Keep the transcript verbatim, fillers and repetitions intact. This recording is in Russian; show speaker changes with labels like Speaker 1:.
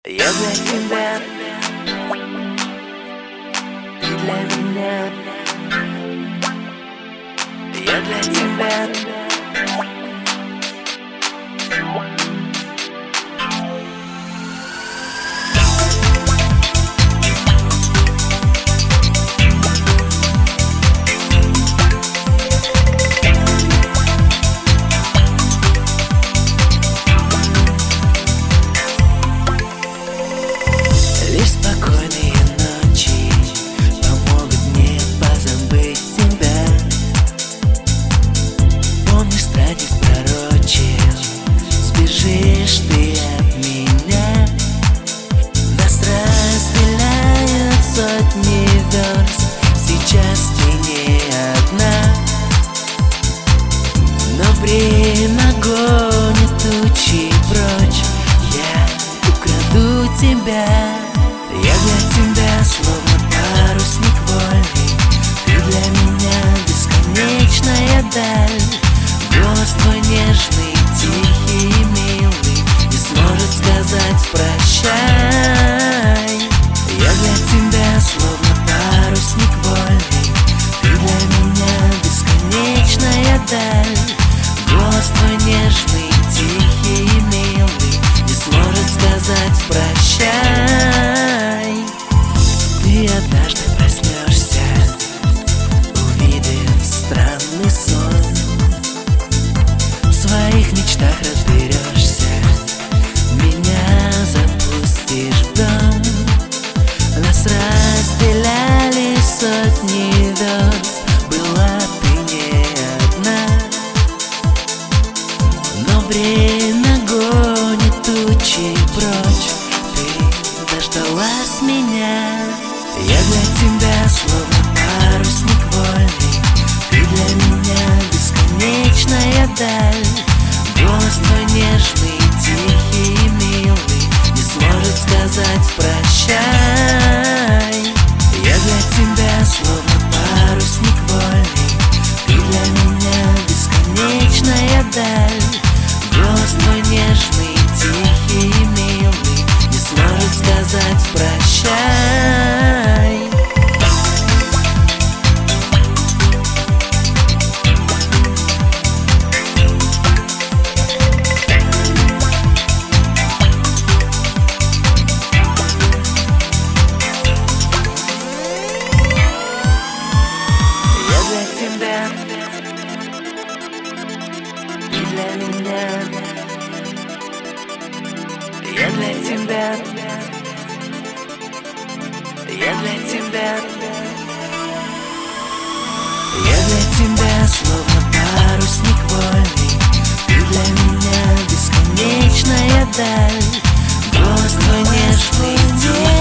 Speaker 1: Я для тебя, ты для меня. Я для тебя. Лишь спокойные ночи помогут мне позабыть тебя. Помнишь, стратив пророчил, сбежишь ты от меня. Нас разделяют сотни верст, сейчас ты не одна. Но время гонит тучи прочь, я украду тебя. Я для тебя словно парусник вольный, ты для меня бесконечная даль. Голос твой нежный, тихий и милый не сможет сказать прощай. Я для тебя словно парусник вольный, ты для меня бесконечная даль. Голос твой нежный, тихий и милый не сможет сказать прощай. Ты однажды проснешься, увидев странный сон. В своих мечтах разберешься, меня запустишь в дом. Нас разделяли сотни верст, была ты не одна. Но время гонит тучи прочь, ты дождалась меня. Я для тебя словно парусник вольный, ты для меня бесконечная даль. Голос твой нежный, тихий и милый не сможет сказать прощай. Я для тебя словно парусник вольный, ты для меня бесконечная даль. Голос твой нежный, тихий и милый не сможет сказать прощай. Я для тебя, ты для меня. Я для тебя, я для тебя. Я для тебя словно парусник вольный, ты для меня бесконечная даль. Голос твой нежный,